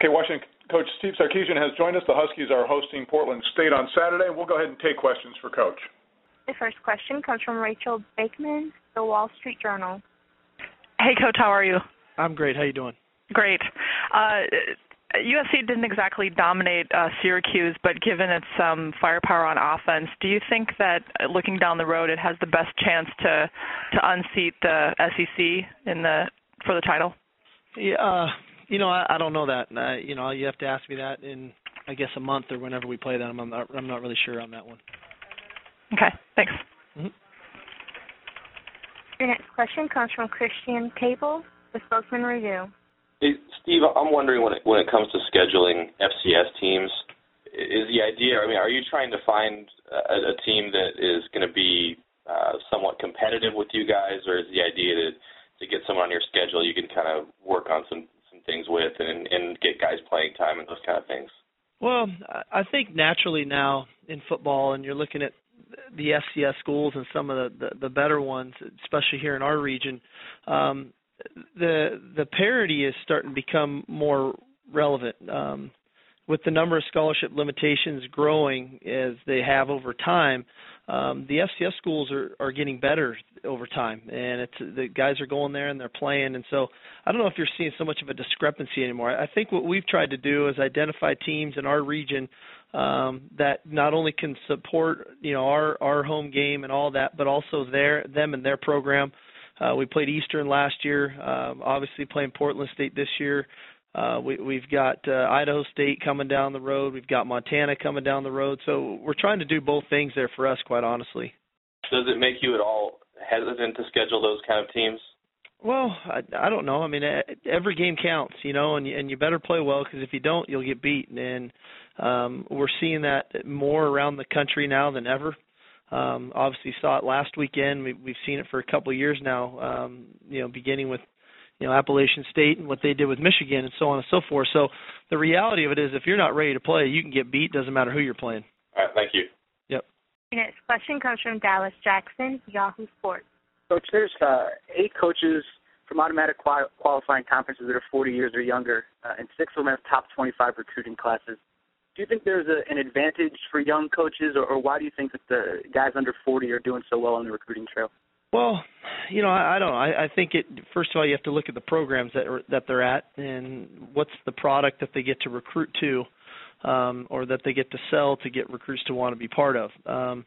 Okay, Washington Coach Steve Sarkisian has joined us. The Huskies are hosting Portland State on Saturday. We'll go ahead and take questions for Coach. The first question comes from Rachel Bakeman, The Wall Street Journal. Hey, Coach, how are you? I'm great. How you doing? Great. USC didn't exactly dominate Syracuse, but given its firepower on offense, do you think that looking down the road it has the best chance to unseat the SEC for the title? Yeah, I don't know that. You have to ask me that in, I guess, a month or whenever we play them. I'm not really sure on that one. Okay, thanks. Mm-hmm. Your next question comes from Christian Cable, The Spokesman Review. Hey, Steve, I'm wondering when it comes to scheduling FCS teams, is the idea, are you trying to find a team that is going to be somewhat competitive with you guys, or is the idea to get someone on your schedule you can kind of work on some things with and get guys playing time and those kind of things? Well, I think naturally now in football, and you're looking at the FCS schools and some of the better ones, especially here in our region, the parity is starting to become more relevant. With the number of scholarship limitations growing as they have over time, the FCS schools are getting better over time, and the guys are going there and they're playing. And so I don't know if you're seeing so much of a discrepancy anymore. I think what we've tried to do is identify teams in our region that not only can support our home game and all that, but also them and their program. We played Eastern last year, obviously playing Portland State this year. We've got Idaho State coming down the road. We've got Montana coming down the road. So we're trying to do both things there for us, quite honestly. Does it make you at all hesitant to schedule those kind of teams? Well, I don't know. Every game counts, and you better play well, because if you don't, you'll get beat. And we're seeing that more around the country now than ever. Obviously saw it last weekend. We've seen it for a couple of years now, beginning with Appalachian State and what they did with Michigan and so on and so forth. So the reality of it is if you're not ready to play, you can get beat. Doesn't matter who you're playing. All right, thank you. Yep. Your next question comes from Dallas Jackson, Yahoo Sports. Coach, there's 8 coaches from automatic qualifying conferences that are 40 years or younger, and 6 of them have top 25 recruiting classes. Do you think there's an advantage for young coaches, or why do you think that the guys under 40 are doing so well on the recruiting trail? Well, I don't know. I think first of all, you have to look at the programs that they're at and what's the product that they get to recruit to, or that they get to sell to get recruits to want to be part of.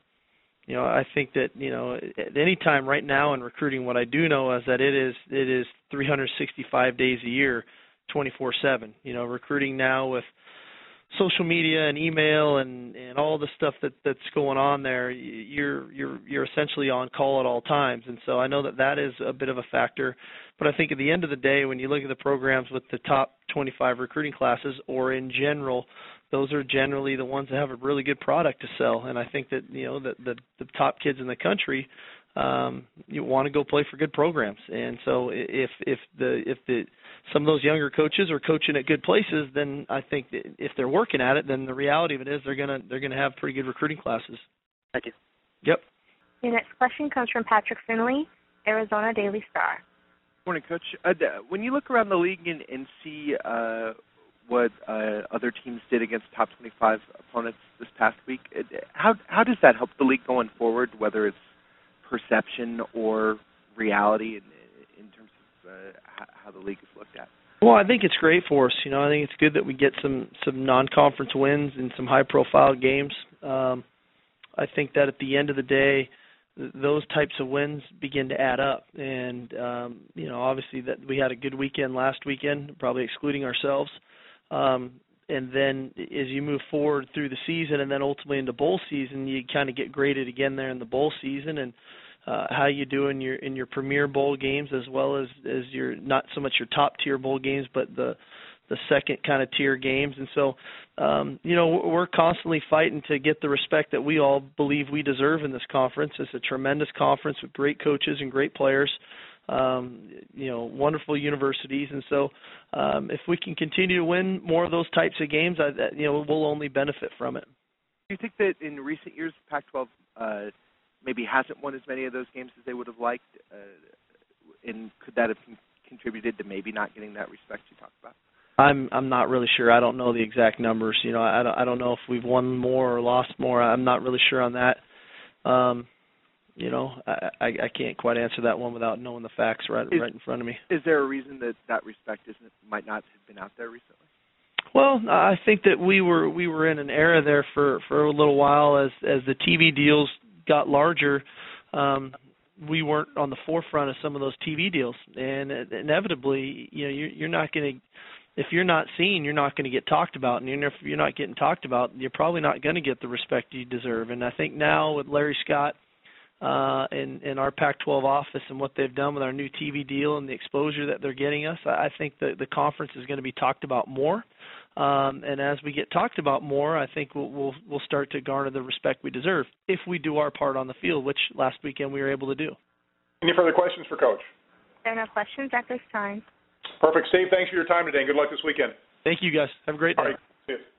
I think that, at any time right now in recruiting, what I do know is that it is 365 days a year, 24/7. Recruiting now with social media and email and all the stuff that's going on there, you're essentially on call at all times. And so I know that is a bit of a factor. But I think at the end of the day, when you look at the programs with the top 25 recruiting classes, or in general, those are generally the ones that have a really good product to sell. And I think that the top kids in the country you want to go play for good programs. And so if some of those younger coaches are coaching at good places, then I think that if they're working at it, then the reality of it is they're gonna have pretty good recruiting classes. Thank you. Yep. Your next question comes from Patrick Finley, Arizona Daily Star. Morning, Coach. When you look around the league and see what other teams did against top 25 opponents this past week, how does that help the league going forward, whether it's perception or reality in terms of how the league is looked at? Well, I think it's great for us. I think it's good that we get some non-conference wins in some high-profile games. I think that at the end of the day, those types of wins begin to add up. And, obviously that we had a good weekend last weekend, probably excluding ourselves. And then as you move forward through the season and then ultimately into bowl season, you kind of get graded again there in the bowl season, and how you do in your premier bowl games, as well as your not so much your top tier bowl games, but the second kind of tier games. And so, we're constantly fighting to get the respect that we all believe we deserve in this conference. It's a tremendous conference with great coaches and great players. Wonderful universities, and so if we can continue to win more of those types of games, we'll only benefit from it. Do you think that in recent years, Pac-12 maybe hasn't won as many of those games as they would have liked, and could that have contributed to maybe not getting that respect you talked about? I'm not really sure. I don't know the exact numbers. I don't know if we've won more or lost more. I'm not really sure on that. I can't quite answer that one without knowing the facts right in front of me. Is there a reason that respect might not have been out there recently? Well, I think that we were in an era there for a little while as the TV deals got larger. We weren't on the forefront of some of those TV deals, and inevitably, you're not going to. If you're not seen, you're not going to get talked about, and if you're not getting talked about, you're probably not going to get the respect you deserve. And I think now with Larry Scott in our Pac-12 office and what they've done with our new TV deal and the exposure that they're getting us, I think that the conference is going to be talked about more. And as we get talked about more, I think we'll start to garner the respect we deserve if we do our part on the field, which last weekend we were able to do. Any further questions for Coach? There are no questions at this time. Perfect. Steve, thanks for your time today, and good luck this weekend. Thank you, guys. Have a great day. All right. See you.